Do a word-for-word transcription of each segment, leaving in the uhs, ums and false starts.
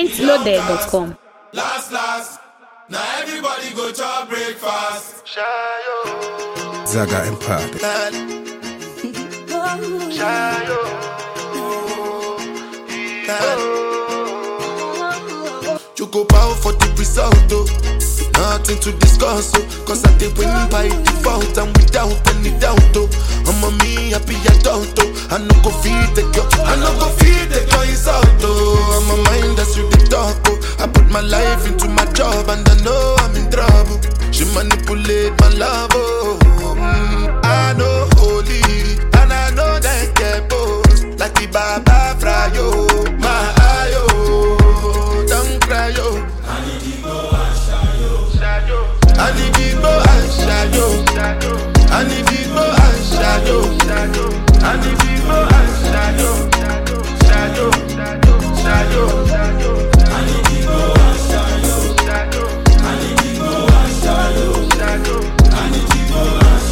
points loaded dot com. Last, last, now everybody go to breakfast. Zaga Empire. You go bow for the result, oh. Nothing to discuss, oh. Cause I did win by default and without any doubt, oh. I'm a me happy adult, oh. I no go feed the girl, I no go feed the girl insult, oh. I'm a mind that's you the talk, oh. I put my life into my job and I know I'm in trouble. She manipulate my love, oh. Mm, I know holy and I know that get both. Like the Baba Frayo, my ayo. Don't cry, yo. I need to go and shadow. I need to go and shadow. I need to go and shadow. I need to go and shadow. Shadow, shadow, shadow. I need to go and shadow. I need to go and shadow. I need to go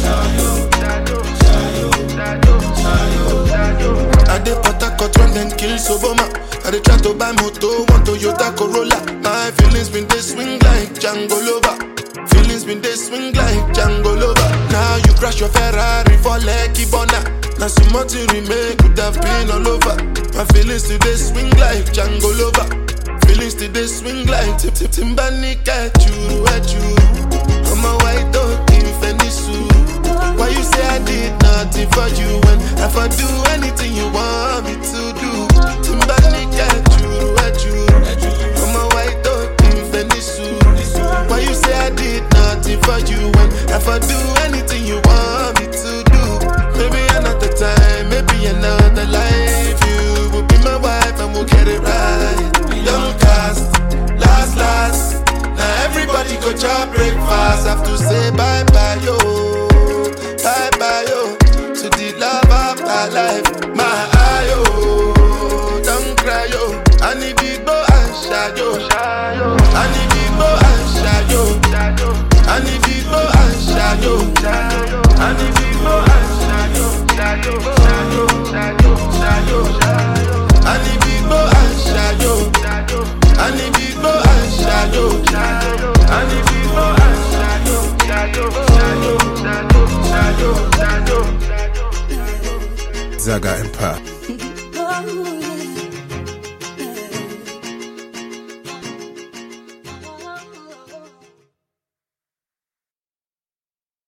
and shadow. Shadow, shadow, shadow. I dey Port run then kill Soboma. I dey try to buy moto, one Toyota Corolla. My feelings been they swing like Django Lover. Feelings been they swing like Django Lover. Now you crash your Ferrari for Lucky Bona. Now some more to remake could have been all over. My feelings today swing like Django Lover. Feelings today swing like Tip Tip Timbani at you, at you. I'm a white dog in Fenisu. Why you say I did nothing for you when if I do anything you want me to do? Timbani at you, at you. I'm a white dog in Fenisu. Why you say I did nothing for you when if I do anything you want me to do? Maybe another time, maybe another life. You will be my wife and we'll get it right. Young cast, last, last. Now everybody go to breakfast. Have to say bye bye, yo. Bye bye, yo. To the love of my life. My eye, yo. Don't cry, yo. I need to go and shadow. I need to go and shadow. I need to go and shadow. I need to go and shadow. Shadow, shadow, shadow, shadow. I need to go and shadow. I need to go and shadow. I need to go and shadow. Shadow, shadow, shadow, shadow, shadow. Zaga Empire.